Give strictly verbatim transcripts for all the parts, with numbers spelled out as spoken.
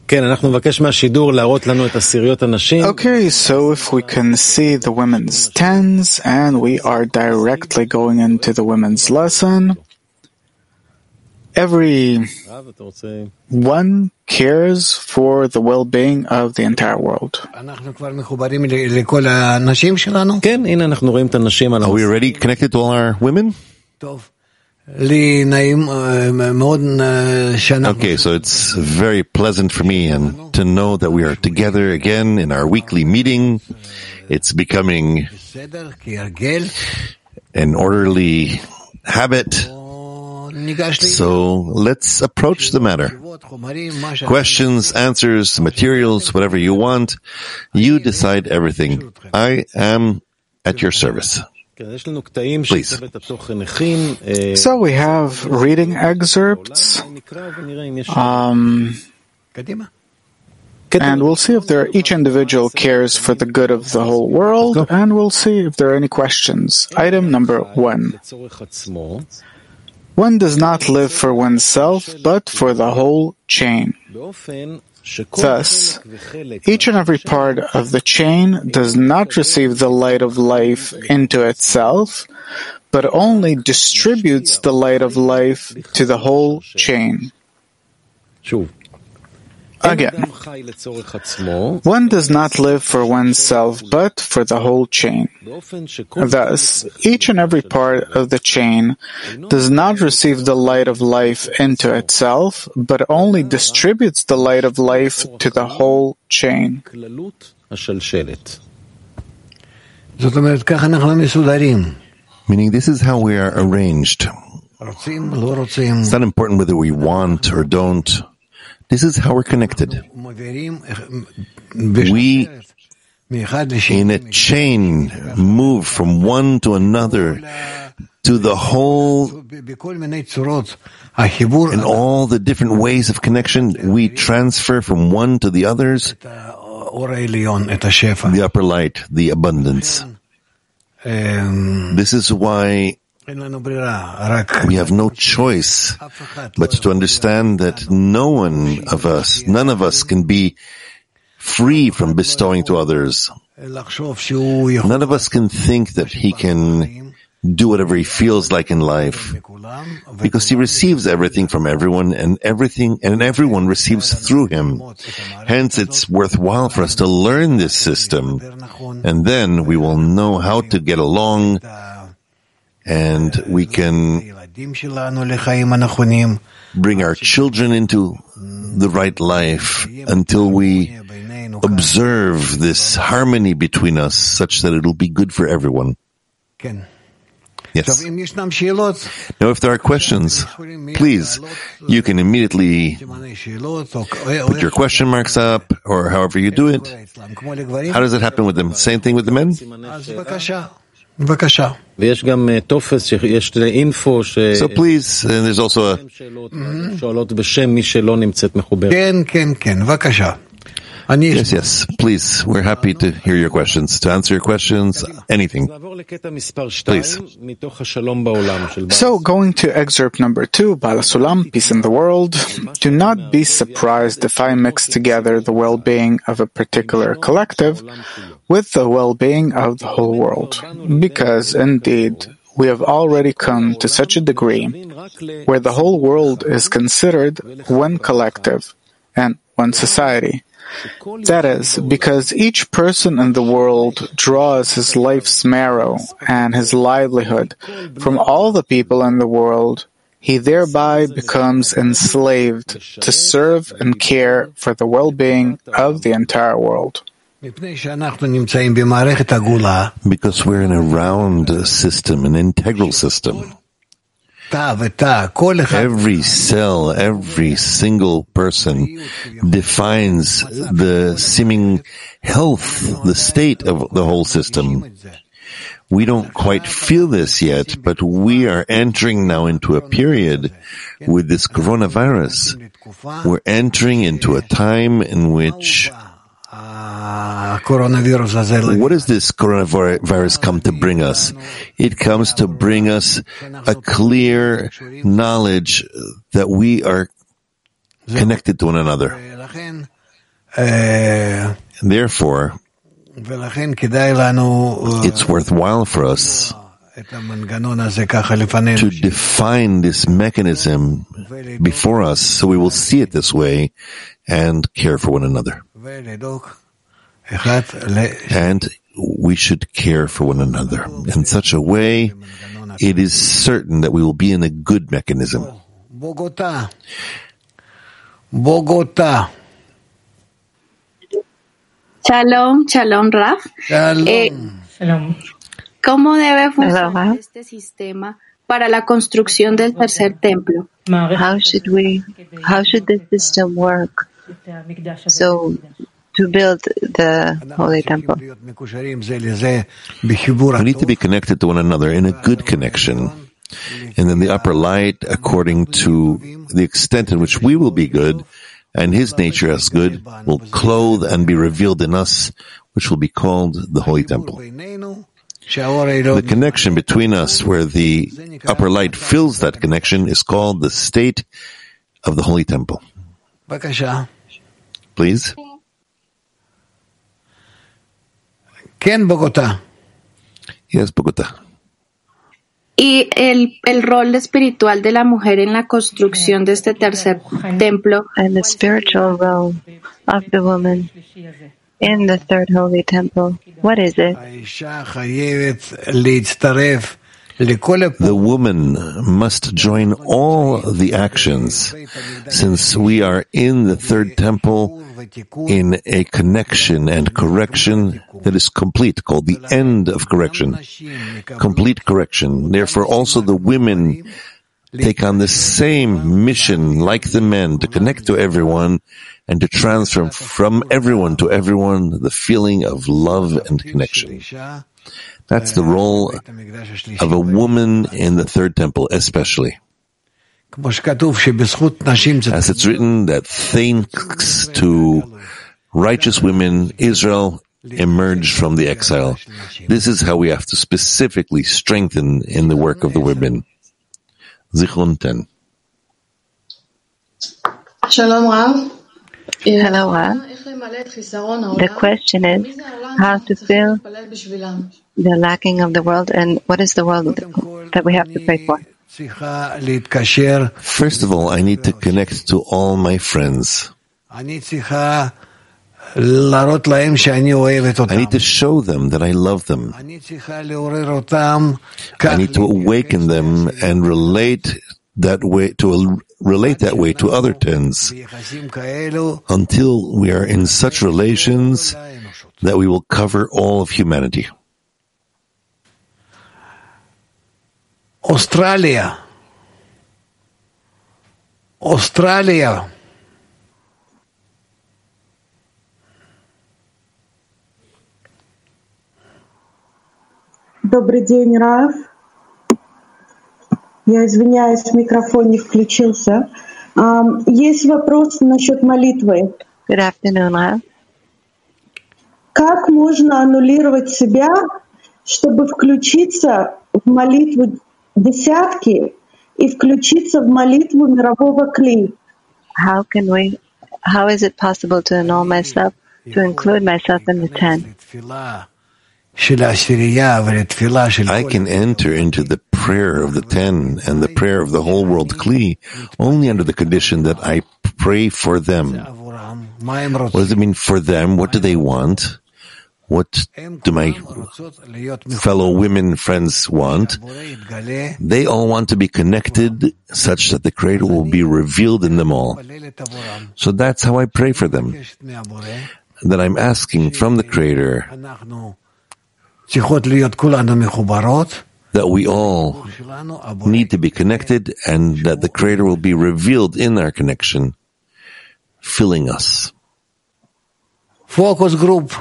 Okay, so if we can see the women's tens, and we are directly going into the women's lesson. Every one cares for the well-being of the entire world. Are we already connected to all our women? Okay, so it's very pleasant for me and to know that we are together again in our weekly meeting. It's becoming an orderly habit. So let's approach the matter. Questions, answers, materials, whatever you want. You decide everything. I am at your service. Please. So we have reading excerpts, um, and we'll see if there each individual cares for the good of the whole world, and we'll see if there are any questions. Item number one. One does not live for oneself, but for the whole chain. Thus, each and every part of the chain does not receive the light of life into itself, but only distributes the light of life to the whole chain. Again, one does not live for oneself, but for the whole chain. Thus, each and every part of the chain does not receive the light of life into itself, but only distributes the light of life to the whole chain. Meaning this is how we are arranged. It's not important whether we want or don't. This is how we're connected. We, in a chain, move from one to another to the whole. In all the different ways of connection, we transfer from one to the others the upper light, the abundance. This is why we have no choice but to understand that no one of us, none of us can be free from bestowing to others. None of us can think that he can do whatever he feels like in life, because he receives everything from everyone, and everything and everyone receives through him. Hence, it's worthwhile for us to learn this system, and then we will know how to get along, and we can bring our children into the right life until we observe this harmony between us such that it'll be good for everyone. Yes. Now, if there are questions, please, you can immediately put your question marks up, or however you do it. How does it happen with them? Same thing with the men? So please, and there's also a... Yes, yes, please, we're happy to hear your questions, to answer your questions, anything. Please. So, going to excerpt number two, Baal HaSulam, Peace in the World. Do not be surprised if I mix together the well-being of a particular collective with the well-being of the whole world, because, indeed, we have already come to such a degree where the whole world is considered one collective and one society. That is, because each person in the world draws his life's marrow and his livelihood from all the people in the world, he thereby becomes enslaved to serve and care for the well-being of the entire world. Because we're in a round system, an integral system. Every cell, every single person defines the seeming health, the state of the whole system. We don't quite feel this yet, but we are entering now into a period with this coronavirus. We're entering into a time in which... What does this coronavirus come to bring us? It comes to bring us a clear knowledge that we are connected to one another. Therefore, it's worthwhile for us to define this mechanism before us so we will see it this way and care for one another. And we should care for one another in such a way it is certain that we will be in a good mechanism. Bogota. Bogota. Shalom, shalom, Raf. Shalom. Eh, ¿Cómo debe funcionar este sistema para la construcción del tercer templo? How should we, how should this system work? So, to build the Holy Temple. We need to be connected to one another in a good connection. And then the upper light, according to the extent in which we will be good, and his nature as good, will clothe and be revealed in us, which will be called the Holy Temple. The connection between us, where the upper light fills that connection, is called the state of the Holy Temple. Please. Ken Bogotá. Yes, Bogotá. Y el, el rol espiritual de la mujer en la construcción de este tercer templo. And the spiritual role of the woman in the third holy temple. What is it? The woman must join all the actions, since we are in the third temple in a connection and correction that is complete, called the end of correction. Complete correction. Therefore, also the women take on the same mission like the men, to connect to everyone and to transfer from everyone to everyone the feeling of love and connection. That's the role of a woman in the third temple, especially. As it's written that thanks to righteous women, Israel emerged from the exile. This is how we have to specifically strengthen in the work of the women. Zichron ten. Shalom Rav. Hello, Rav. The question is how to fill the lacking of the world, and what is the world that we have to pray for? First of all, I need to connect to all my friends. I need to show them that I love them. I need to awaken them and relate that way to relate that way to other tens until we are in such relations that we will cover all of humanity. Australia. Australia. Добрый день, Рав. Я извиняюсь, микрофон не включился. Есть вопрос насчет молитвы. Good afternoon, Rav. Как можно аннулировать себя, чтобы включиться в молитву десятки и включиться в молитву мирового кли? How can we, how is it possible to annul myself, to include myself in the ten? I can enter into the prayer of the ten and the prayer of the whole world Kli only under the condition that I pray for them. What does it mean for them? What do they want? What do my fellow women friends want? They all want to be connected such that the Creator will be revealed in them all. So that's how I pray for them. That I'm asking from the Creator that we all need to be connected and that the Creator will be revealed in our connection, filling us. Focus group.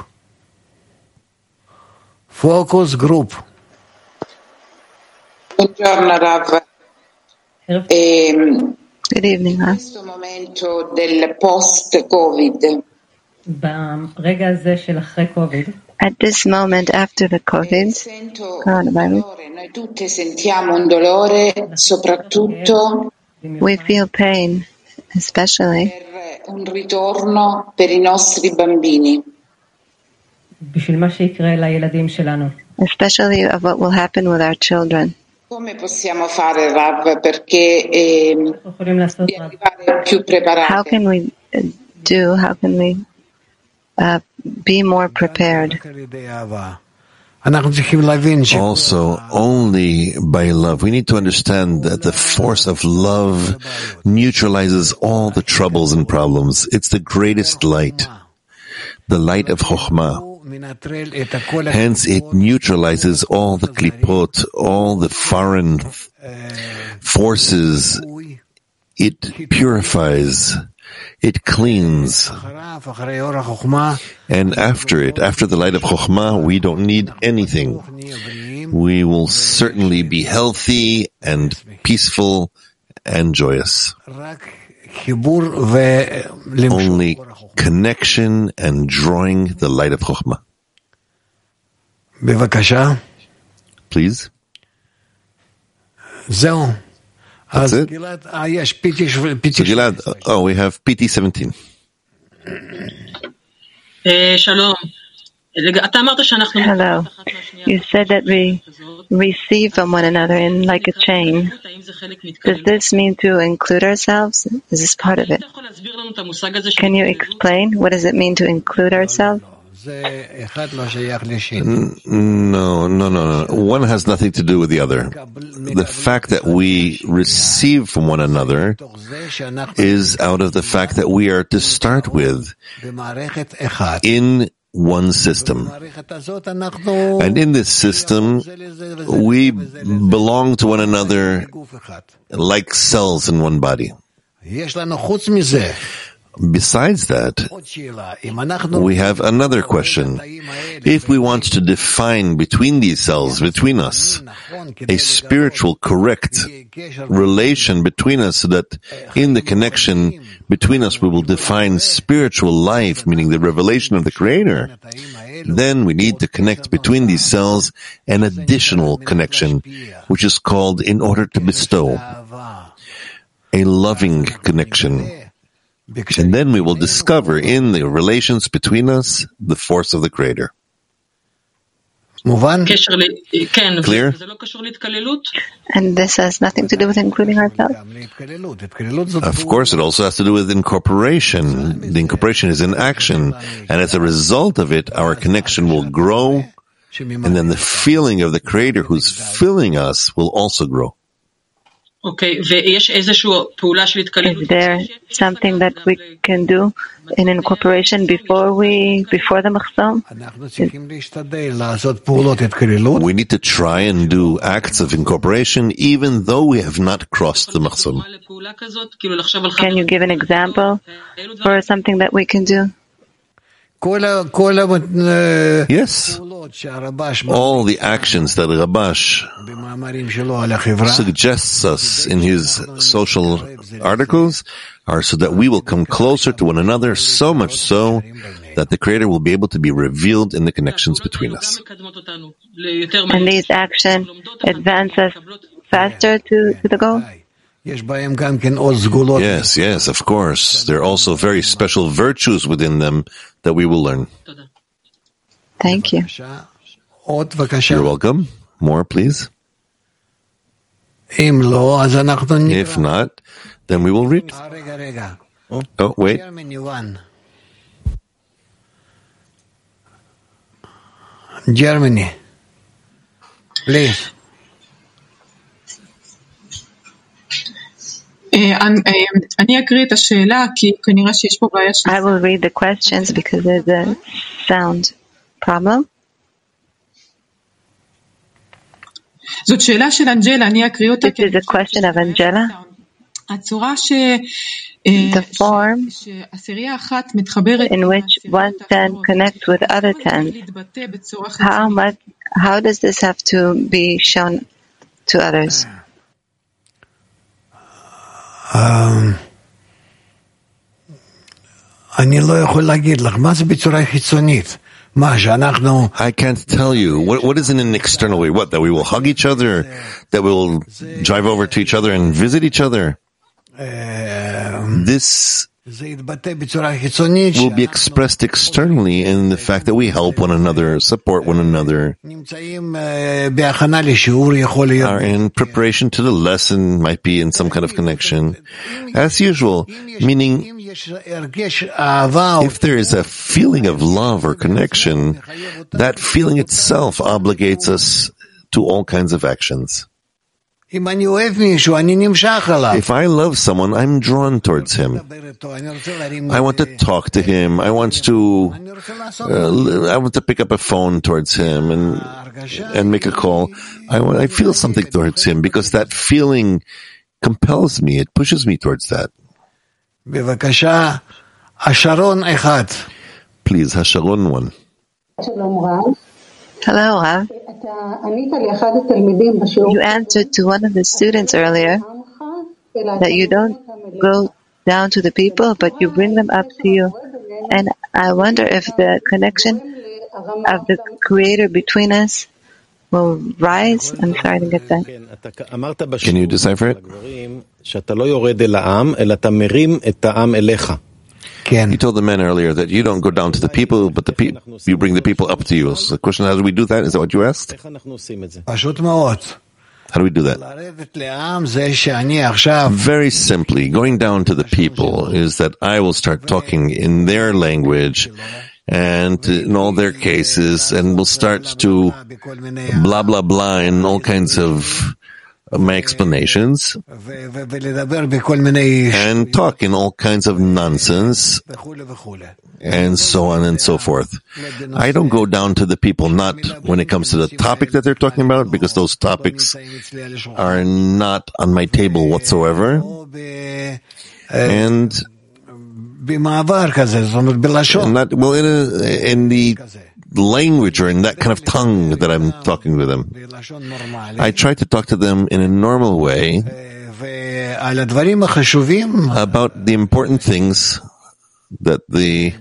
Focus group. Buongiorno Rav. Good evening, Rav. In questo momento del post-Covid. At this moment after the COVID, coronavirus, Noi tutte sentiamo un dolore, soprattutto we feel pain, especially per un ritorno per i nostri bambini. Especially of what will happen with our children. Come possiamo fare, Rav, perché eh, di arrivare più preparati? How can we do, how can we uh, be more prepared? Also, only by love. We need to understand that the force of love neutralizes all the troubles and problems. It's the greatest light, the light of Chokhmah. Hence, it neutralizes all the klipot, all the foreign forces. It purifies, it cleans. And after it, after the light of Chokhmah, we don't need anything. We will certainly be healthy and peaceful and joyous. Only connection and drawing the light of Chokhmah. Please. That's it? So Gilad, oh, we have P T seventeen. Hello. You said that we receive from one another in like a chain. Does this mean to include ourselves? Is this part of it? Can you explain? What does it mean to include ourselves? No, no, no, no. One has nothing to do with the other. The fact that we receive from one another is out of the fact that we are to start with in one system. And in this system, we belong to one another like cells in one body. Besides that, we have another question. If we want to define between these cells, between us, a spiritual, correct relation between us, so that in the connection between us we will define spiritual life, meaning the revelation of the Creator, then we need to connect between these cells an additional connection, which is called in order to bestow, a loving connection. And then we will discover in the relations between us the force of the Creator. Clear? And this has nothing to do with including ourselves? Of course, it also has to do with incorporation. The incorporation is in action, and as a result of it, our connection will grow, and then the feeling of the Creator who's filling us will also grow. Okay, is there something that we can do in incorporation before we, before the Machzor? We need to try and do acts of incorporation even though we have not crossed the Machzor. Can you give an example for something that we can do? Yes. All the actions that Rabash suggests us in his social articles are so that we will come closer to one another, so much so that the Creator will be able to be revealed in the connections between us. And these actions advance us faster to, to the goal? Yes, yes, of course. There are also very special virtues within them that we will learn. Thank you. You're welcome. More, please. If not, then we will read. Oh, wait. Germany. Please. I will read the questions because there's a sound problem. This is a question of Angela. The form in which one ten connects with other ten, how much, how does this have to be shown to others? Um, I can't tell you. What, what is in an external way? What, that we will hug each other? That we will drive over to each other and visit each other? Um, this will be expressed externally in the fact that we help one another, support one another, are in preparation to the lesson, might be in some kind of connection, as usual, meaning if there is a feeling of love or connection, that feeling itself obligates us to all kinds of actions. If I love someone, I'm drawn towards him. I want to talk to him. I want to, uh, I want to pick up a phone towards him and and make a call. I want, I feel something towards him because that feeling compels me. It pushes me towards that. Please, Hasharon one. Hello, Rav. You answered to one of the students earlier that you don't go down to the people, but you bring them up to you. And I wonder if the connection of the Creator between us will rise. I'm sorry to get that. Can you decipher it? You told the men earlier that you don't go down to the people, but the pe- you bring the people up to you. So the question, how do we do that? Is that what you asked? How do we do that? Very simply, going down to the people is that I will start talking in their language and in all their cases, and we'll start to blah, blah, blah in all kinds of my explanations and talk in all kinds of nonsense and so on and so forth. I don't go down to the people, not when it comes to the topic that they're talking about, because those topics are not on my table whatsoever. And not, well, in, a, in the language or in that kind of tongue that I'm talking with them. I try to talk to them in a normal way about the important things that the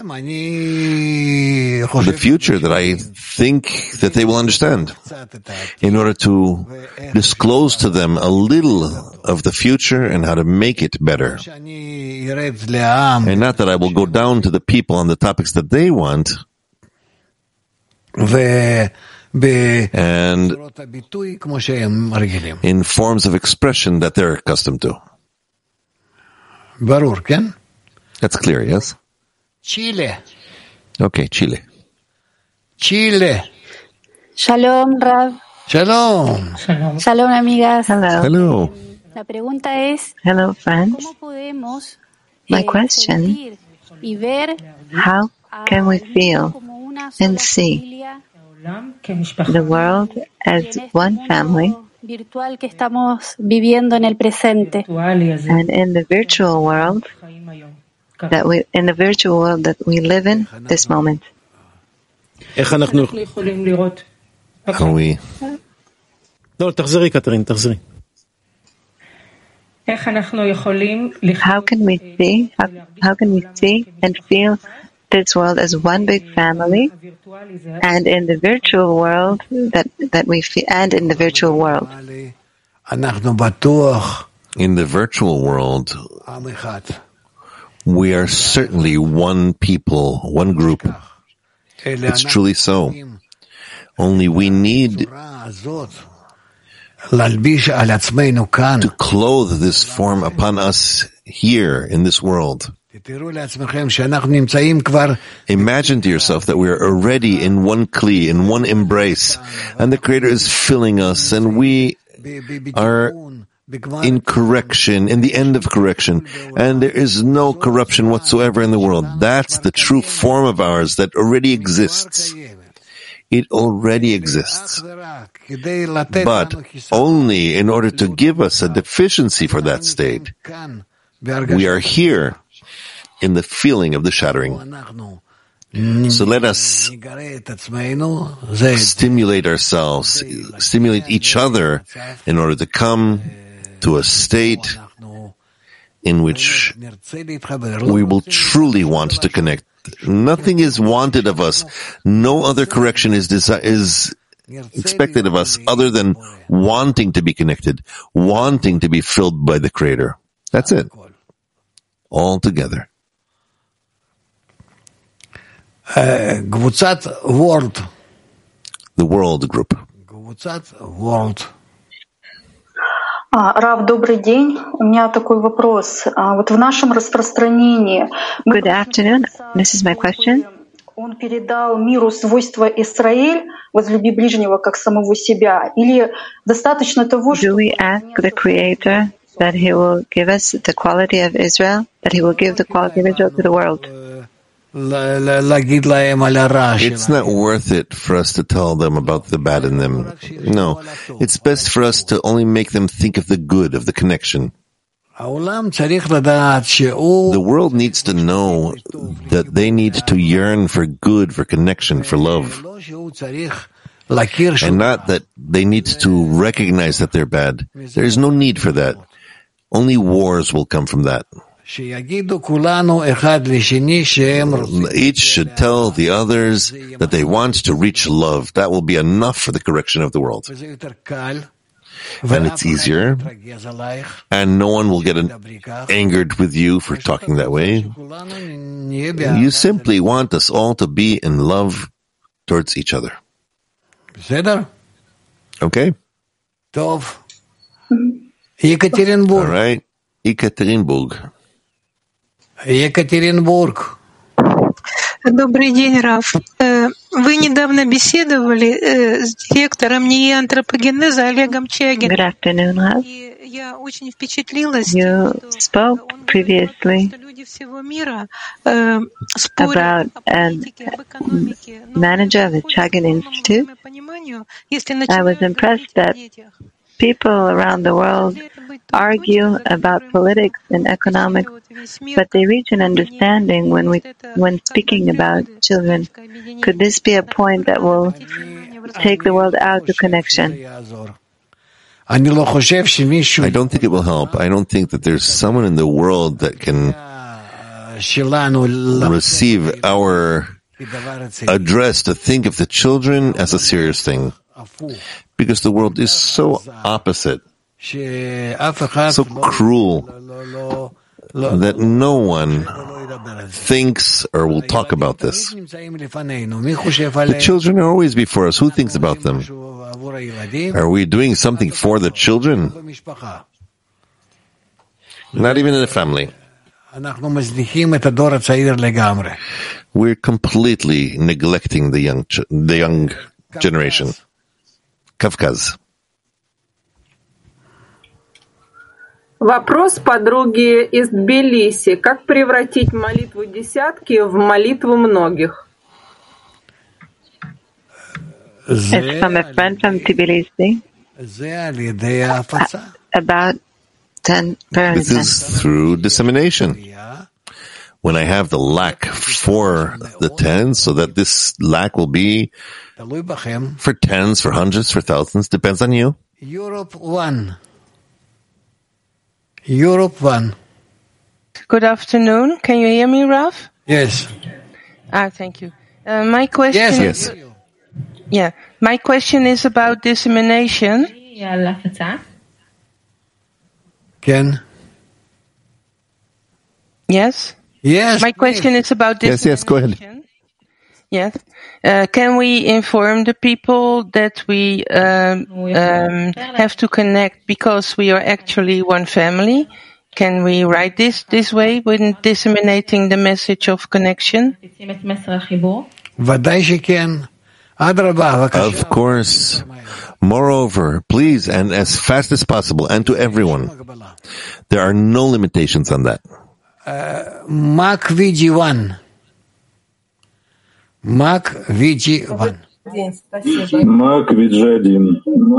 the future that I think that they will understand, in order to disclose to them a little of the future and how to make it better. And not that I will go down to the people on the topics that they want, and in forms of expression that they're accustomed to. That's clear, yes? Chile. Okay, Chile. Chile. Shalom, Rav. Shalom. Shalom, Shalom amigas. Hello. Hello. La pregunta es, Hello, friends. ¿cómo podemos My eh, question, sentir y ver how can we feel and see the world as one family, virtual que estamos viviendo en el presente, and in the virtual world that we in the virtual world that we live in this moment? How we? How can we see? How, how can we see and feel this world as one big family, and in the virtual world that that we feel, and in the virtual world? In the virtual world, we are certainly one people, one group. It's truly so. Only we need to clothe this form upon us here in this world. Imagine to yourself that we are already in one kli, in one embrace, and the Creator is filling us, and we are in correction, in the end of correction, and there is no corruption whatsoever in the world. That's the true form of ours that already exists. It already exists. But only in order to give us a deficiency for that state, we are here in the feeling of the shattering. So let us stimulate ourselves, stimulate each other in order to come to a state in which we will truly want to connect. Nothing is wanted of us. No other correction is desi- is expected of us other than wanting to be connected, wanting to be filled by the Creator. That's it. All together. קבוצת World. The world group. קבוצת World. Рав, добрый день. У меня такой вопрос. Вот в нашем распространении... Good afternoon. This is my question. Он передал миру свойства Исраэль, возлюби ближнего как самого себя, или достаточно того, что... Do we ask the Creator that He will give us the quality of Israel, that He will give the quality of Israel to the world? It's not worth it for us to tell them about the bad in them. No, it's best for us to only make them think of the good, of the connection. The world needs to know that they need to yearn for good, for connection, for love. And not that they need to recognize that they're bad. There is no need for that. Only wars will come from that. Each should tell the others that they want to reach love. That will be enough for the correction of the world. And it's easier, and no one will get an, angered with you for talking that way. You simply want us all to be in love towards each other. Okay? All right. Екатеринбург. Екатеринбург. Добрый день, Раф. Вы недавно беседовали с директором НИИ антропогенеза Олегом Чагиным. Good afternoon, Rav. Я очень впечатлилась, You spoke previously about a manager of the Chagin Institute. I was impressed that people around the world argue about politics and economics, but they reach an understanding when we, when speaking about children. Could this be a point that will take the world out to connection? I don't think it will help. I don't think that there's someone in the world that can receive our address to think of the children as a serious thing. Because the world is so opposite, so cruel, that no one thinks or will talk about this. The children are always before us. Who thinks about them? Are we doing something for the children? Not even in the family. We're completely neglecting the young, the young generation. Кавказ. Вопрос подруги из Тбилиси. Как превратить молитву десятки в молитву многих? It's from a friend from Tbilisi. About ten parents. This is through dissemination. When I have the lack for the tens, so that this lack will be for tens, for hundreds, for thousands, depends on you. Europe one. Europe one. Good afternoon. Can you hear me, Raf? Yes. Ah, thank you. Uh, my question. Yes, yes. Is, yeah, my question is about dissemination. Ken. Yes. Yes. My question is about dissemination. Yes, yes. Go ahead. Yes. Uh, can we inform the people that we um, um, have to connect because we are actually one family? Can we write this this way when disseminating the message of connection? Of course. Moreover, please, and as fast as possible, and to everyone. There are no limitations on that. Mac V G one. Mac V G one. Mac V G один.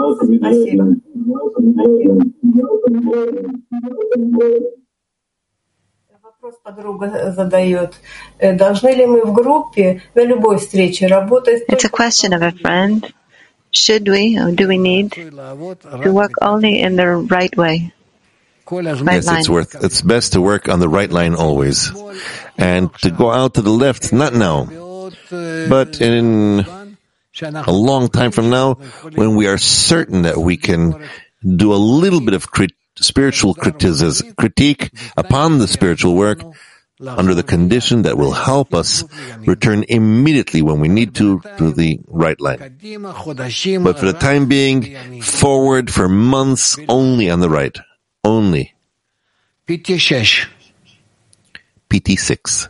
Вопрос подруга задает. Должны ли мы в группе на любой встрече работать? It's a question of a friend. Should we, or do we need to work only in the right way? Right yes, it's worth. It's best to work on the right line always, and to go out to the left, not now, but in a long time from now, when we are certain that we can do a little bit of crit- spiritual criticism, critique upon the spiritual work, under the condition that will help us return immediately when we need to to the right line. But for the time being, forward for months only on the right. Only. P T six. P T six.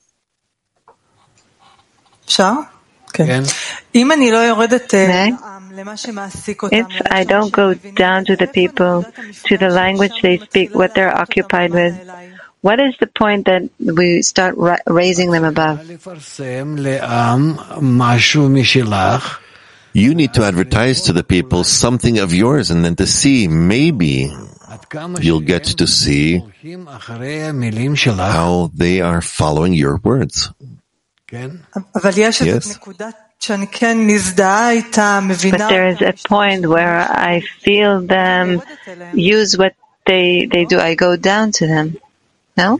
אפשר? כן. אם אני לא יורדת... If I don't go down to the people, to the language they speak, what they're occupied with, what is the point that we start ra- raising them above? You need to advertise to the people something of yours, and then to see, maybe you'll get to see how they are following your words. Yes. But there is a point where I feel them use what they they do. I go down to them. No?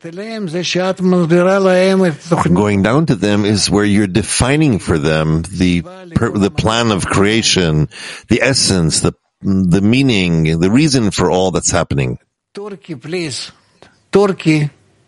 Going down to them is where you're defining for them the per, the plan of creation, the essence, the the meaning, the reason for all that's happening. Turkey, please. Turkey.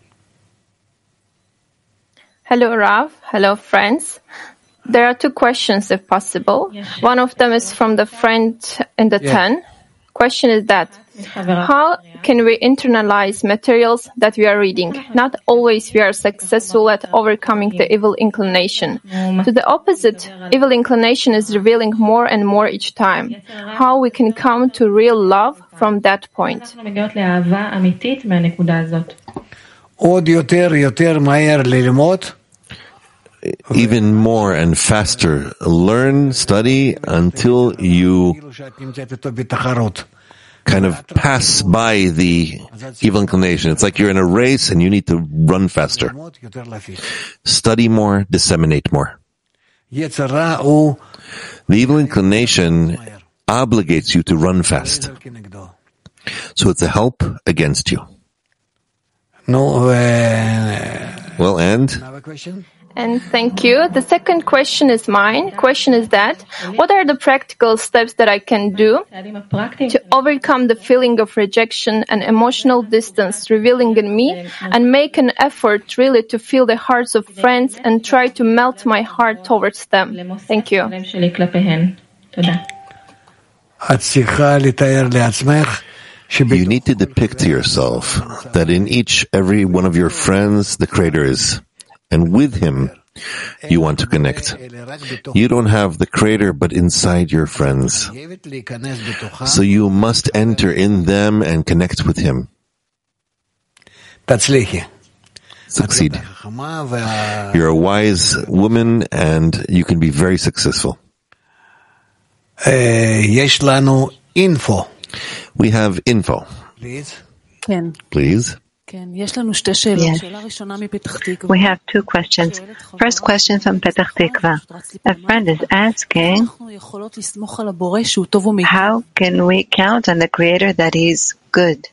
Hello, Rav. Hello, friends. There are two questions, if possible. One of them is from the friend in the yeah. ten. Question is that, how can we internalize materials that we are reading? Not always we are successful at overcoming the evil inclination. To the opposite, evil inclination is revealing more and more each time. How we can come to real love from that point? Even more and faster. Learn, study until you kind of pass by the evil inclination. It's like you're in a race and you need to run faster. Study more, disseminate more. The evil inclination obligates you to run fast. So it's a help against you. No. Uh, well, and? And thank you. The second question is mine. Question is that, what are the practical steps that I can do to overcome the feeling of rejection and emotional distance revealing in me and make an effort really to feel the hearts of friends and try to melt my heart towards them? Thank you. You need to depict to yourself that in each, every one of your friends, the Creator is. And with Him, you want to connect. You don't have the Creator, but inside your friends. So you must enter in them and connect with Him. Succeed. You're a wise woman, and you can be very successful. info. We have info. Please. Please. Yes. We have two questions. First question from Petach Tikva. A friend is asking, how can we count on the Creator that He's good?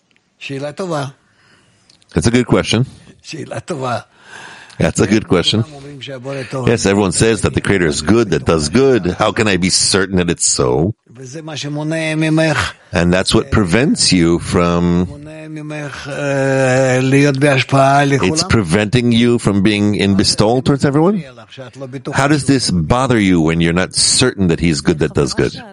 That's a good question. That's a good question. Yes, everyone says that the Creator is good, that does good. How can I be certain that it's so? And that's what prevents you from... It's preventing you from being in bestowal towards everyone? How does this bother you when you're not certain that He's good, that does good?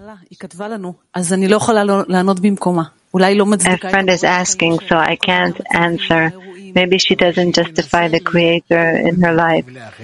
A friend is asking, so I can't answer. Maybe she doesn't justify the Creator in her life.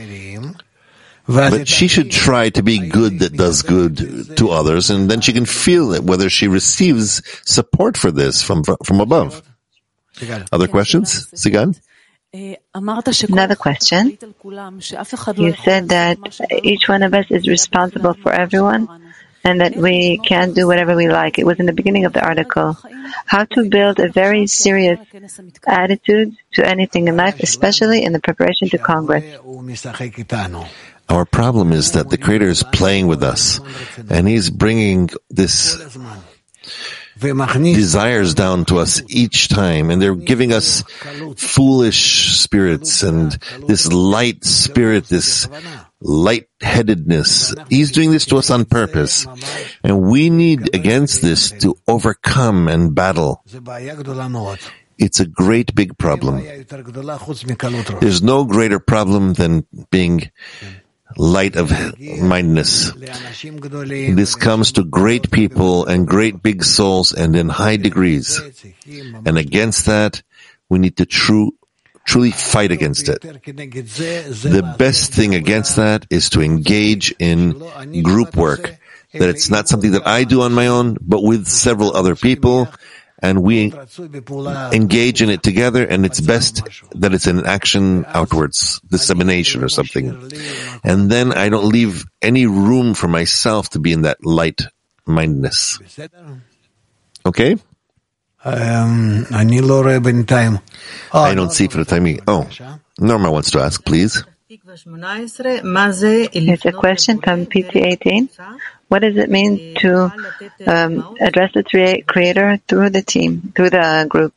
But she should try to be good that does good to others, and then she can feel it, whether she receives support for this from from above. Other questions? Sigan? Another question. You said that each one of us is responsible for everyone, and that we can't do whatever we like. It was in the beginning of the article. How to build a very serious attitude to anything in life, especially in the preparation to Congress. Our problem is that the Creator is playing with us, and He's bringing this desires down to us each time, and they're giving us foolish spirits and this light spirit, this light-headedness. He's doing this to us on purpose, and we need against this to overcome and battle. It's a great big problem. There's no greater problem than being light of mindedness. This comes to great people and great big souls and in high degrees. And against that, we need to true, truly fight against it. The best thing against that is to engage in group work. That it's not something that I do on my own, but with several other people, and we engage in it together, and it's best that it's an action outwards, dissemination or something. And then I don't leave any room for myself to be in that light-mindedness. Okay? Um, I don't see for the timing. Oh, Norma wants to ask, please. It's a question from P T eighteen. What does it mean to um, address the Creator through the team, through the group?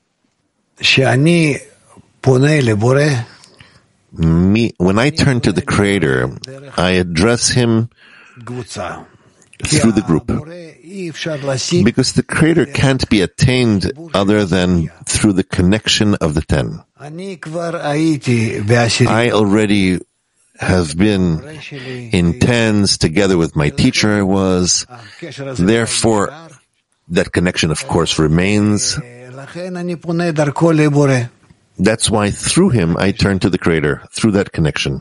Me, when I turn to the Creator, I address Him through the group. Because the Creator can't be attained other than through the connection of the ten. I already have been in tens together with my teacher I was. Therefore, that connection, of course, remains. That's why through him I turn to the Creator, through that connection.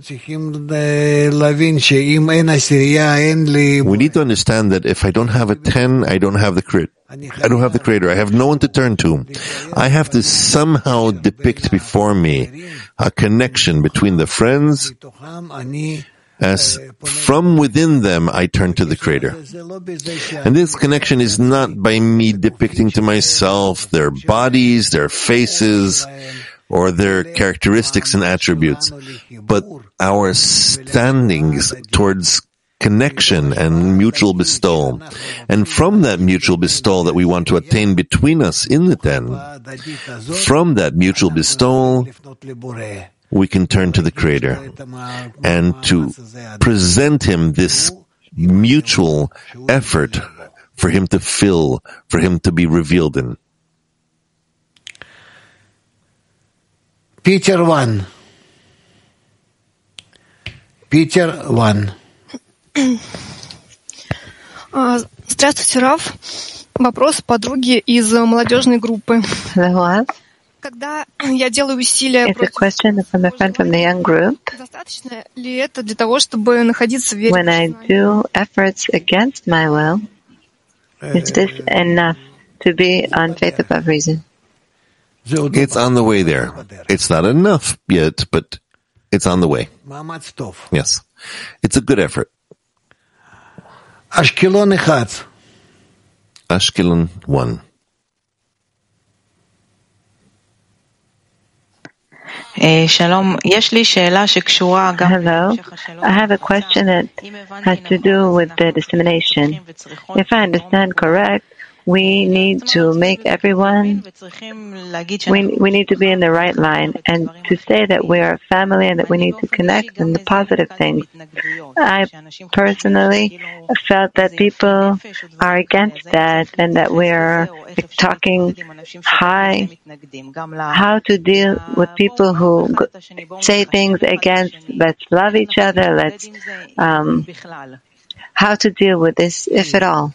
We need to understand that if I don't have a ten, I don't have the Creator. I don't have the Creator. I have no one to turn to. I have to somehow depict before me a connection between the friends, as from within them I turn to the Creator. And this connection is not by me depicting to myself their bodies, their faces, or their characteristics and attributes, but our standings towards connection and mutual bestowal. And from that mutual bestowal that we want to attain between us in the ten, from that mutual bestowal, we can turn to the Creator and to present Him this mutual effort for Him to fill, for Him to be revealed in. Peter one. Peter one. Здравствуйте, Рав. Вопрос подруги из молодежной группы. Когда я делаю усилия против... Достаточно ли это для того, чтобы находиться в вере? When I do efforts against my will, is this enough to be on faith above reason? It's on the way there. It's not enough yet, but it's on the way. Yes. It's a good effort. Ashkelon אחד. Ashkelon one. Hello. I have a question that has to do with the dissemination. If I understand correct, we need to make everyone, we, we need to be in the right line and to say that we are a family and that we need to connect in the positive things. I personally felt that people are against that and that we are talking high, how to deal with people who say things against, let's love each other, let's, um, how to deal with this, if at all.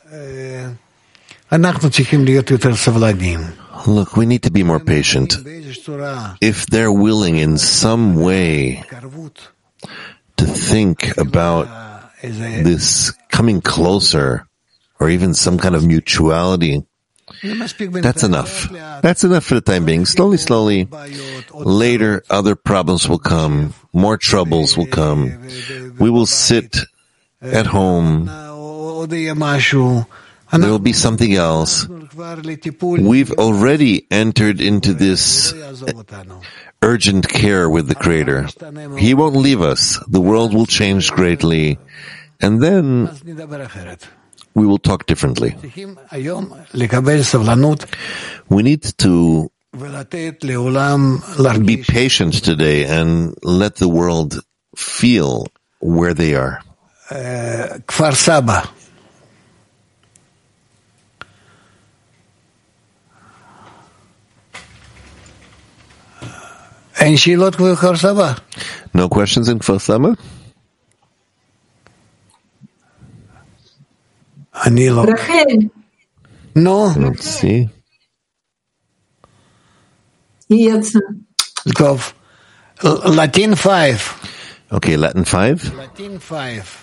Look, we need to be more patient. If they're willing in some way to think about this coming closer, or even some kind of mutuality, that's enough. That's enough for the time being. Slowly, slowly, later other problems will come, more troubles will come. We will sit at home. There will be something else. We've already entered into this urgent care with the Creator. He won't leave us. The world will change greatly. And then we will talk differently. We need to be patient today and let the world feel where they are. Kfar Saba. No questions in Kfar Saba? Rachel. No. Let's see. Yes. Latin five. Okay, Latin five. Latin five.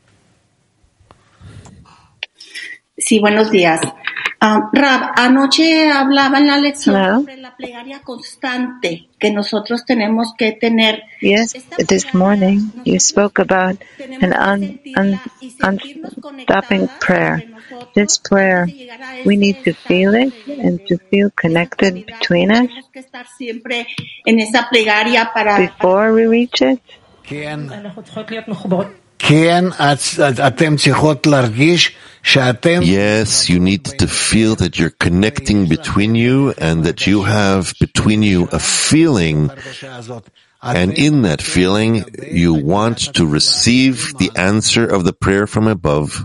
Sí, buenos días. Um, Rab, anoche hablaba en la lección Hello? sobre la plegaria constante que nosotros tenemos que tener. Yes, this morning you spoke about an un, un, unstopping prayer. This prayer, we need to feel it and to feel connected between us before we reach it. Yes, you need to feel that you're connecting between you and that you have between you a feeling, and in that feeling you want to receive the answer of the prayer from above.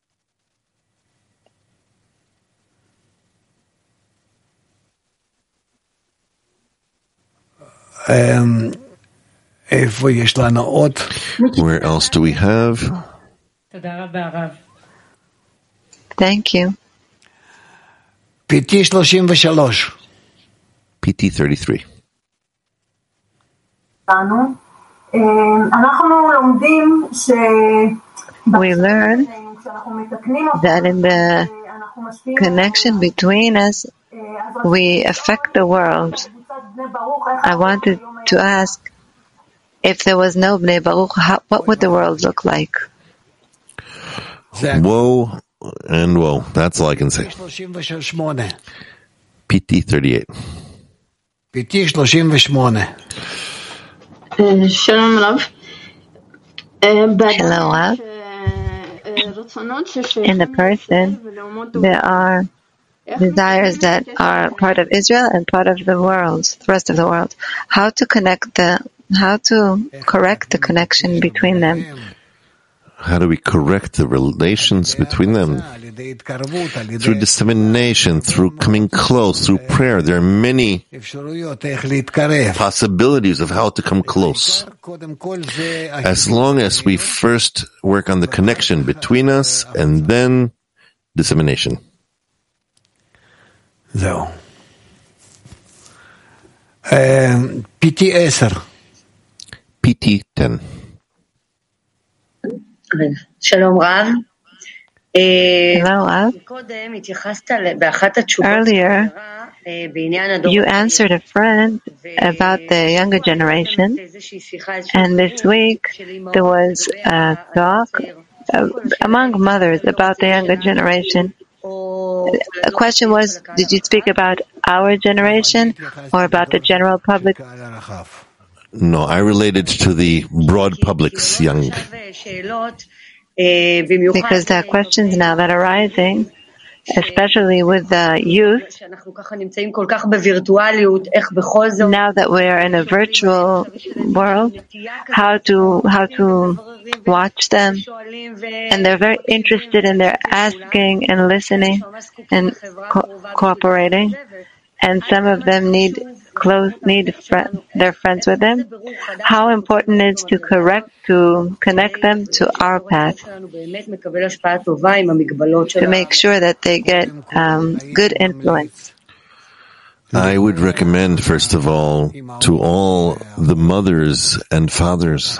Um, Where else do we have? Thank you. P T thirty-three. P T thirty-three. We learn that in the connection between us, we affect the world. I wanted to ask, if there was no Bnei Baruch, how, what would the world look like? Woe and woe. That's all I can say. P T thirty-eight. P T thirty-eight. Shalom Rav. Hello, Rav. In the person, there are desires that are part of Israel and part of the world, the rest of the world. How to connect the, how to correct the connection between them? How do we correct the relations between them? Through dissemination, through coming close, through prayer. There are many possibilities of how to come close. As long as we first work on the connection between us and then dissemination. זהו. P T ten. P T ten. Shalom Rav. Hello, Rav. Earlier, you answered a friend about the younger generation, and this week there was a talk uh, among mothers about the younger generation. The question was, did you speak about our generation or about the general public? No, I related to the broad public's young. Because there are questions now that are rising, especially with the youth. Now that we are in a virtual world, how to how to watch them, and they're very interested in their asking and listening and co- cooperating, and some of them need close need friend, their friends with them. How important it is to correct to connect them to our path, to make sure that they get um, good influence. I would recommend, first of all, to all the mothers and fathers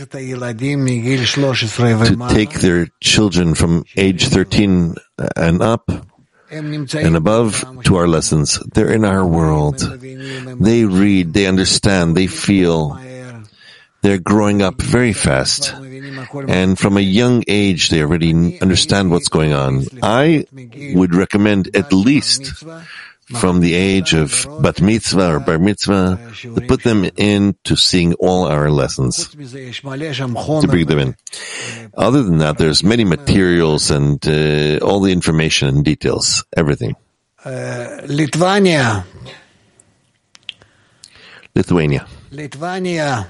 to take their children from age thirteen and up and above to our lessons. They're in our world. They read, they understand, they feel. They're growing up very fast. And from a young age, they already understand what's going on. I would recommend at least from the age of bat mitzvah or bar mitzvah to put them in to seeing all our lessons, to bring them in. Other than that, there's many materials and uh, all the information and details, everything. Uh, Lithuania. Lithuania. Lithuania.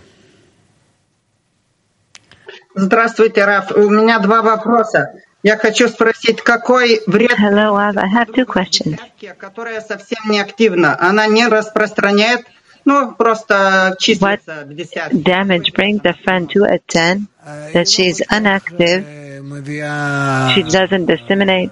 Здравствуйте, Раф. У меня два вопроса. Я хочу спросить, какой вред... Hello, Rav. I have two questions. Которая совсем не активна, она не распространяет What damage brings a friend to a ten? That she is inactive, she doesn't disseminate.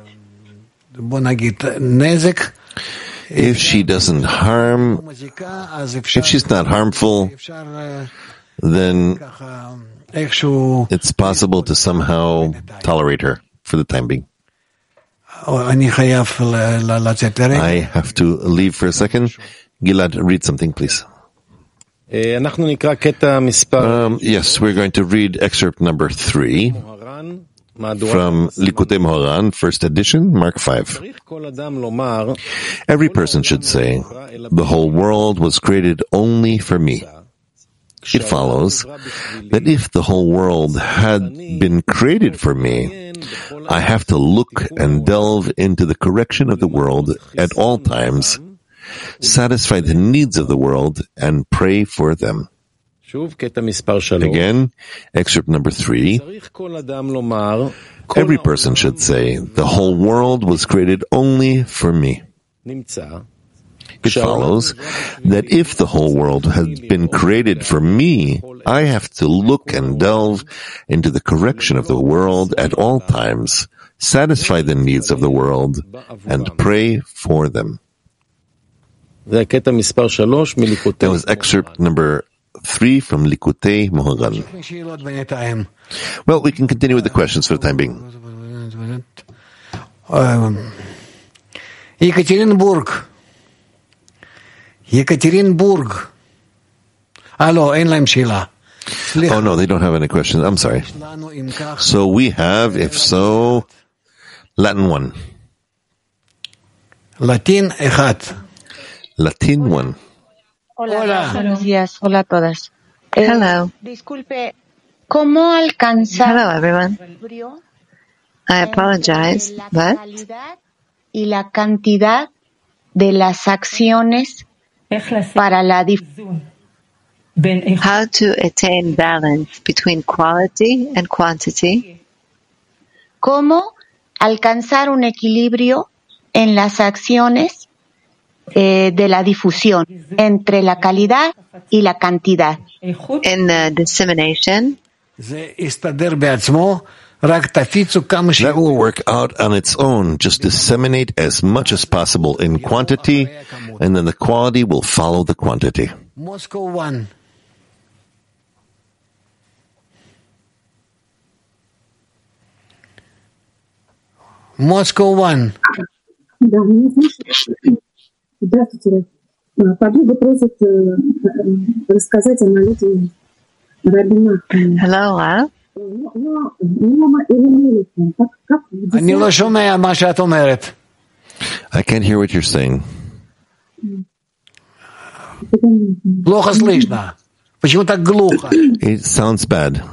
If she doesn't harm, if she's not harmful, then it's possible to somehow tolerate her for the time being. I have to leave for a second. Gilad, read something, please. Um, yes, we're going to read excerpt number three from Likutei Moharan, first edition, Mark five. Every person should say, the whole world was created only for me. It follows that if the whole world had been created for me, I have to look and delve into the correction of the world at all times, satisfy the needs of the world, and pray for them. Again, excerpt number three. Every person should say, the whole world was created only for me. It follows that if the whole world had been created for me, I have to look and delve into the correction of the world at all times, satisfy the needs of the world, and pray for them. That was excerpt number three from Likutei Moharan. Well, we can continue with the questions for the time being. Um, Yekaterinburg. Yekaterinburg. Hello, אין להם שאלה. Oh no, they don't have any questions. I'm sorry. So we have, if so, Latin one. Latin אחד. Latin one. Hola. Buenos días. Hola a todas. Hello. Eh, disculpe, ¿cómo alcanzar? Hello, everyone. I apologize, but y la cantidad de las acciones para la difusión. How to attain balance between quality and quantity. ¿Cómo alcanzar un equilibrio en las acciones eh, de la difusión entre la calidad y la cantidad? In the dissemination. That will work out on its own. Just disseminate as much as possible in quantity, and then the quality will follow the quantity. Moscow one. Moscow one. Здравствуйте. Подруга просит рассказать о молитве Рабина. Hello, Al. אני לא שומע מה שאת אומרת. I can't hear what you're saying. плохо слышно. Почему так глухо? It sounds bad.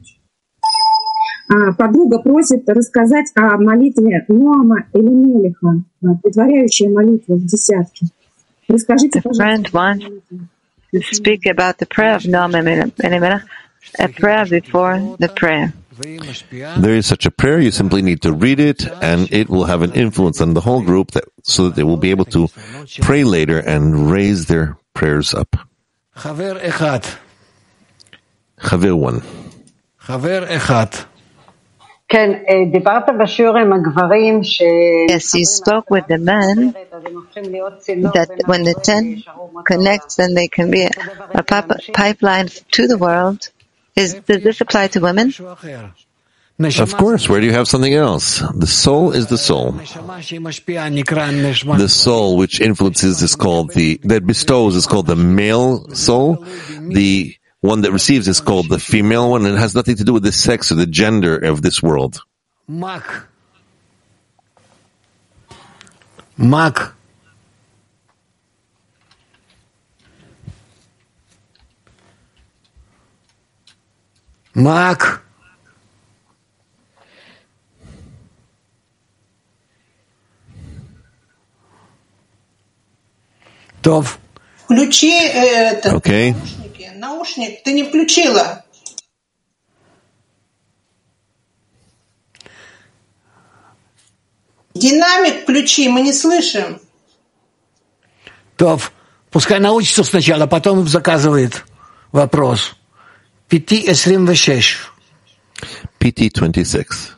Подруга просит рассказать о молитве Ноама Элимелеха, предваряющей молитву в десятке. Расскажите, пожалуйста. The friend wants to speak about the prayer of Noam Elimelech, a prayer before the prayer. There is such a prayer. You simply need to read it, and it will have an influence on the whole group, that, so that they will be able to pray later and raise their prayers up. חבר אחד. חבר one. חבר אחד. כן, דיברת בשיעור עם הגברים ש... Yes, you spoke with the men that when the ten connects, then they can be a, a pipeline to the world. Is, does this apply to women? Of course. Where do you have something else? The soul is the soul. The soul which influences is called the, that bestows is called the male soul. The one that receives is called the female one, and it has nothing to do with the sex or the gender of this world. Mak. Mak. Мак. Тов. Включи это. Okay. Наушники. Наушник ты не включила. Динамик включи, мы не слышим. Тов. Пускай научится сначала, потом заказывает вопрос. Пяти эсрим вешеш. P T twenty-six.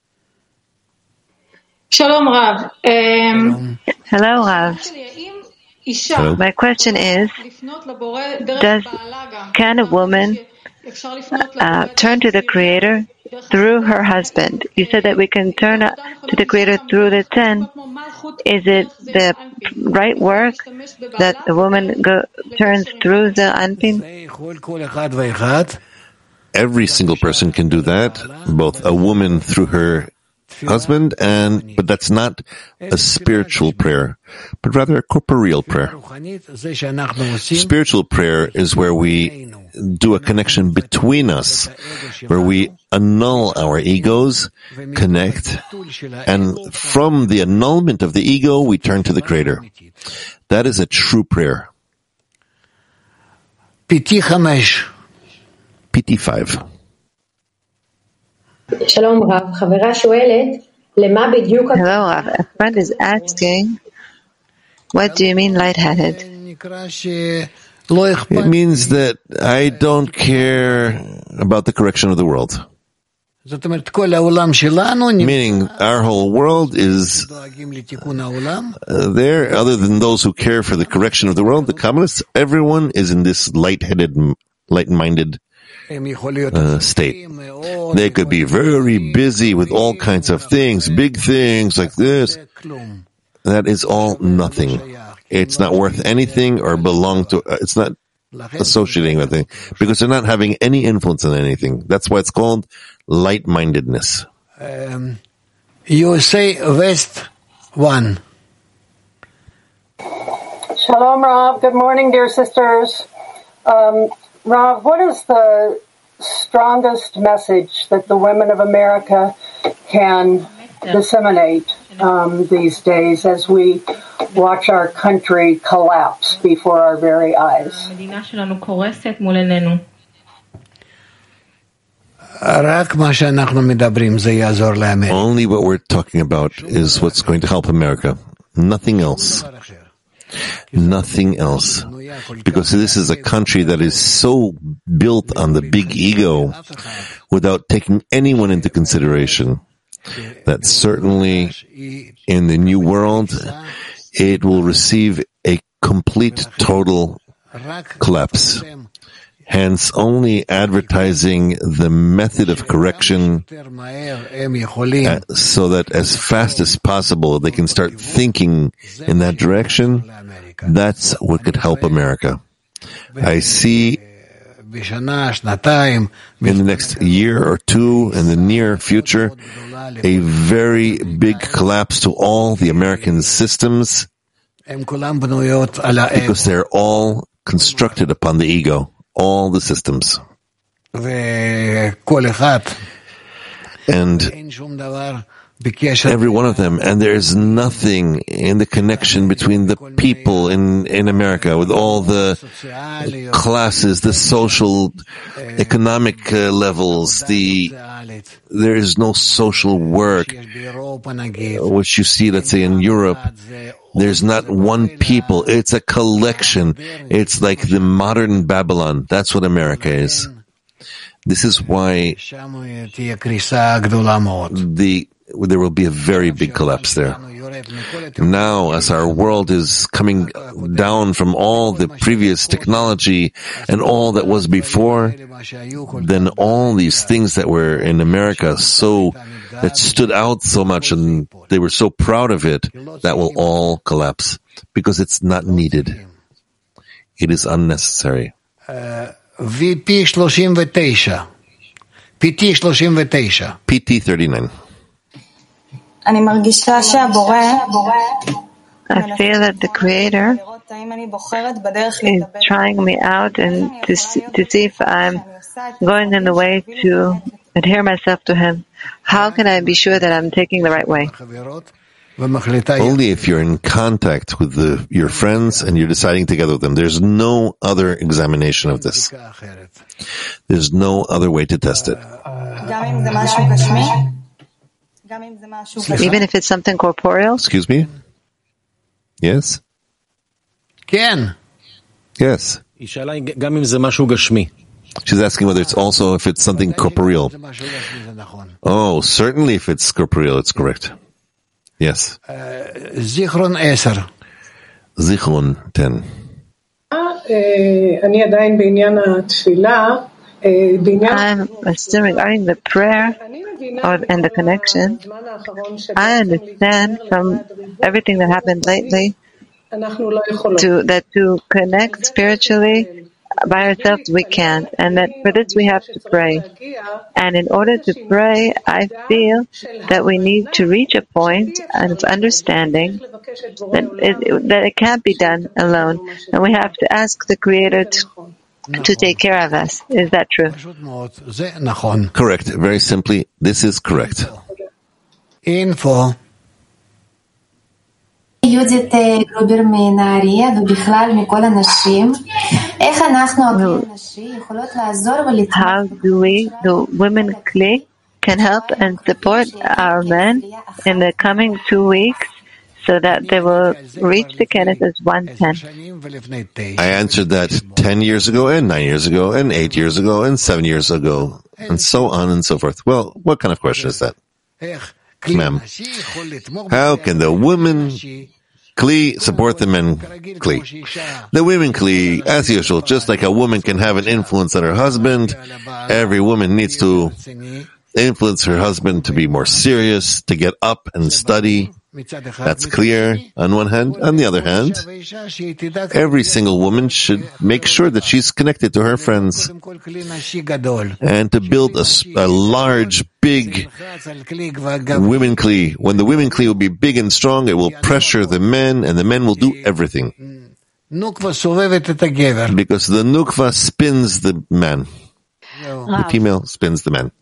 Shalom Rav. Um, Hello, Rav. Hello. My question is, does can a woman uh, turn to the Creator through her husband? You said that we can turn to the Creator through the ten. Is it the right work that the woman go, turns through the Anpin? Every single person can do that, both a woman through her husband, and but that's not a spiritual prayer, but rather a corporeal prayer. Spiritual prayer is where we do a connection between us, where we annul our egos, connect, and from the annulment of the ego, we turn to the Creator. That is a true prayer. P T five. P T five. שלום רב, חברה שואלת, למה בדיוק... Hello, a friend is asking, what do you mean lightheaded? It means that I don't care about the correction of the world. Meaning, our whole world is uh, there, other than those who care for the correction of the world, the Kabbalists, everyone is in this light-headed, light-minded Uh, state. They could be very busy with all kinds of things, big things like this. That is all nothing. It's not worth anything or belong to, uh, it's not associating with anything, because they're not having any influence on anything. That's why it's called light-mindedness. Um, U S A West one. Shalom Rav, good morning dear sisters. Um, Rav, what is the strongest message that the women of America can disseminate um, these days as we watch our country collapse before our very eyes? Only what we're talking about is what's going to help America. Nothing else. Nothing else. Because this is a country that is so built on the big ego without taking anyone into consideration that certainly in the new world it will receive a complete, total collapse. Hence, only advertising the method of correction uh, so that as fast as possible they can start thinking in that direction. That's what could help America. I see in the next year or two, in the near future, a very big collapse to all the American systems because they're all constructed upon the ego. All the systems. And every one of them, and there's nothing in the connection between the people in, in America with all the classes, the social, economic uh, levels, the, there is no social work, which you see, let's say, in Europe. There's not one people. It's a collection. It's like the modern Babylon. That's what America is. This is why the, there will be a very big collapse there. Now, as our world is coming down from all the previous technology and all that was before, then all these things that were in America so, that stood out so much and they were so proud of it, that will all collapse because it's not needed. It is unnecessary. Uh, V P thirty-nine. P T thirty-nine. P T thirty-nine. I feel that the Creator is trying me out and to see, to see if I'm going in the way to adhere myself to Him. How can I be sure that I'm taking the right way? Only if you're in contact with the, your friends and you're deciding together with them. There's no other examination of this. There's no other way to test it. Even if it's something corporeal? Excuse me? Yes? Ken. Yes. She's asking whether it's also if it's something corporeal. Oh, certainly if it's corporeal, it's correct. Yes. Zichron ten. Zichron ten. אני עדיין בעניין התפילה. I'm still regarding the prayer or, and the connection. I understand from everything that happened lately to, that to connect spiritually by ourselves we can't, and that for this we have to pray. And in order to pray, I feel that we need to reach a point of understanding that it, that it can't be done alone, and we have to ask the Creator to to take care of us. Is that true? Correct. Very simply, this is correct. Info. יהודית גרובר מנהריה ובכלל מכל הנשים, איך אנחנו הנשים יכולות לעזור ולתמוך? How do we, the women clique, can help and support our men in the coming two weeks so that they will reach the Kenneth as one ten? I answered that ten years ago and nine years ago and eight years ago and seven years ago and so on and so forth. Well, what kind of question is that? Ma'am, how can the women Kli support the men Kli? The women Kli, as usual, just like a woman can have an influence on her husband, every woman needs to influence her husband to be more serious, to get up and study. That's clear on one hand. On the other hand, every single woman should make sure that she's connected to her friends and to build a, a large, big women Kli. When the women Kli will be big and strong, it will pressure the men, and the men will do everything. Because the nukva spins the man. The female spins the man.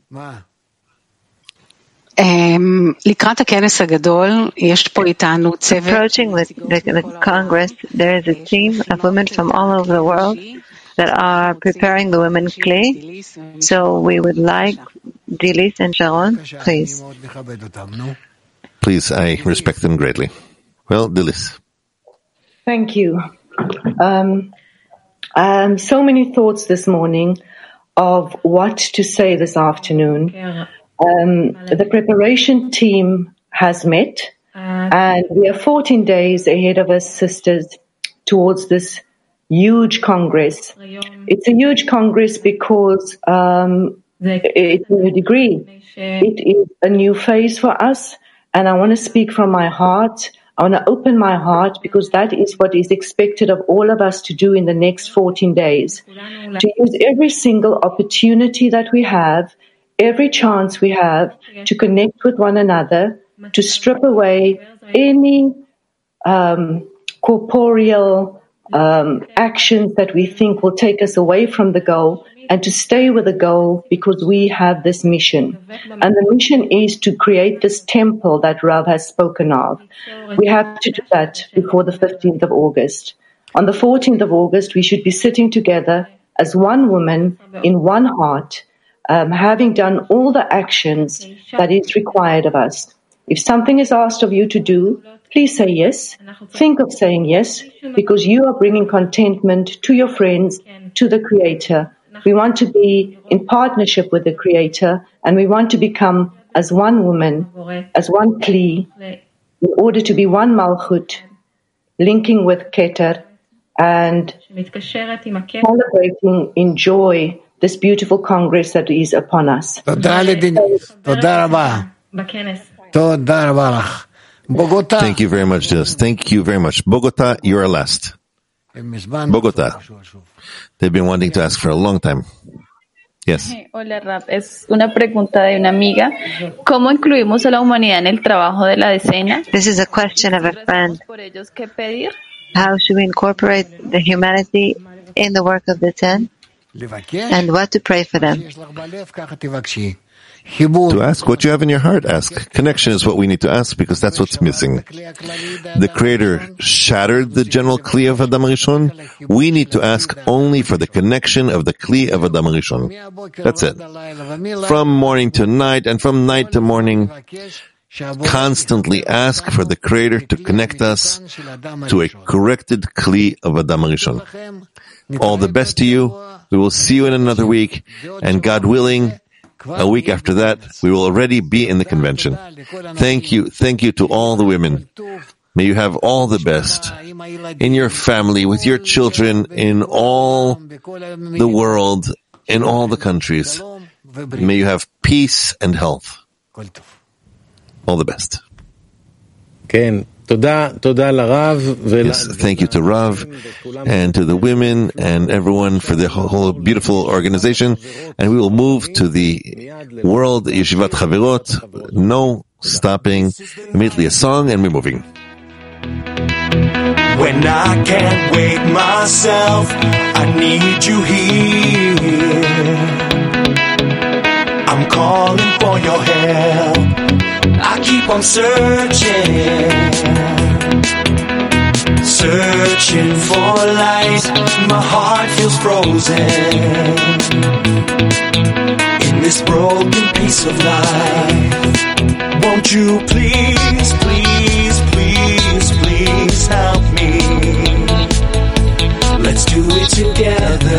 לקראת הכנס הגדול, יש פה איתנו צוות. Approaching the, the, the Congress, there is a team of women from all over the world that are preparing the women Kli. So we would like Dilis and Sharon, please. Please, I respect them greatly. Well, Dilis. Thank you. Um, um, so many thoughts this morning of what to say this afternoon. Um, the preparation team has met, and we are fourteen days ahead of us, sisters, towards this huge Congress. It's a huge Congress because um, it's a new degree. It is a new phase for us, and I want to speak from my heart. I want to open my heart because that is what is expected of all of us to do in the next fourteen days. To use every single opportunity that we have, every chance we have to connect with one another, to strip away any um, corporeal um, actions that we think will take us away from the goal, and to stay with the goal because we have this mission. And the mission is to create this temple that Rav has spoken of. We have to do that before the fifteenth of August. On the fourteenth of August, we should be sitting together as one woman in one heart, Um, having done all the actions that is required of us. If something is asked of you to do, please say yes. Think of saying yes, because you are bringing contentment to your friends, to the Creator. We want to be in partnership with the Creator, and we want to become as one woman, as one Kli, in order to be one Malchut, linking with Keter, and celebrating in joy this beautiful Congress that is upon us. Thank you very much, Dilis. Thank you very much. Bogota, you are last. Bogota. They've been wanting to ask for a long time. Yes. Hola, Rab. Es una pregunta de una amiga. ¿Cómo incluimos a la humanidad en el trabajo de la decena? This is a question of a friend. ¿Por ellos qué pedir? How should we incorporate the humanity in the work of the ten? And what to pray for them? To ask what you have in your heart, ask. Connection is what we need to ask because that's what's missing. The Creator shattered the general Kli of Adam Rishon. We need to ask only for the connection of the Kli of Adam Rishon. That's it. From morning to night and from night to morning, constantly ask for the Creator to connect us to a corrected Kli of Adam Rishon. all the best to you. We will see you in another week, and God willing, a week after that, we will already be in the convention. Thank you. Thank you to all the women. May you have all the best in your family, with your children, in all the world, in all the countries. May you have peace and health. All the best. Yes, thank you to Rav and to the women and everyone for the whole beautiful organization. And we will move to the World Yeshivat Chaverot. No stopping. Immediately a song and we're moving. When I can't wake myself, I need you here. I'm calling for your help. I keep on searching, searching for light. My heart feels frozen in this broken piece of life. Won't you please, please, please, please help me? Let's do it together.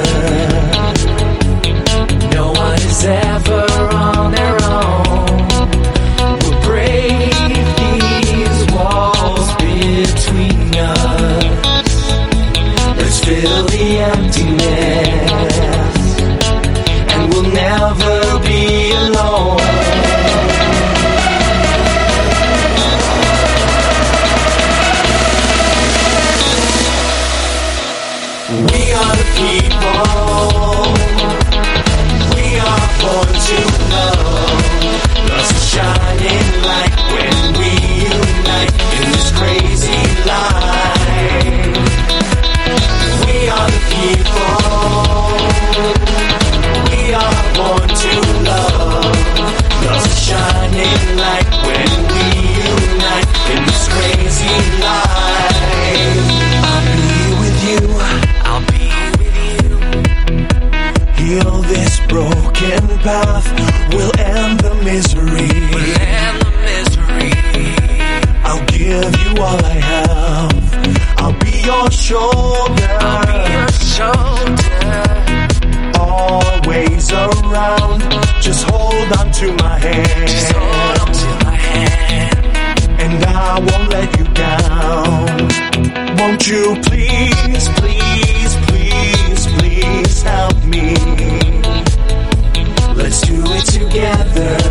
No one is ever on their own. We'll break these walls between us. Let's fill the emptiness, and we'll never be alone. We are the people. We are born to love. Love's a shining light when we unite in this crazy life. We are the people. We are born to love. Love's a shining light when we unite in this crazy life. I'll be with you. I'll be with you. Heal this broken path. We'll end the misery. We'll end the misery. I'll give you all I have. I'll be your shoulder. I'll be your shoulder. Always around. Just hold on to my hand. Just hold on to my hand. And I won't let you down. Won't you please, please, please, please help me? Let's do it together.